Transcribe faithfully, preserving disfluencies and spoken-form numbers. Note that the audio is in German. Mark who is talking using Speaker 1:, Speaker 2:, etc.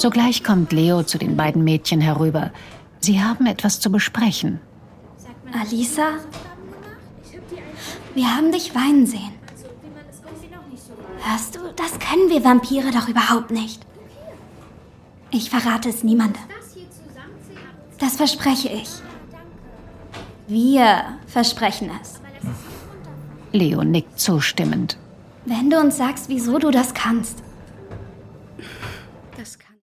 Speaker 1: Sogleich kommt Leo zu den beiden Mädchen herüber. Sie haben etwas zu besprechen.
Speaker 2: Alisa, wir haben dich weinen sehen. Hörst du, das können wir Vampire doch überhaupt nicht. Ich verrate es niemandem. Das verspreche ich. Wir versprechen es.
Speaker 1: Leo nickt zustimmend.
Speaker 2: Wenn du uns sagst, wieso du das kannst.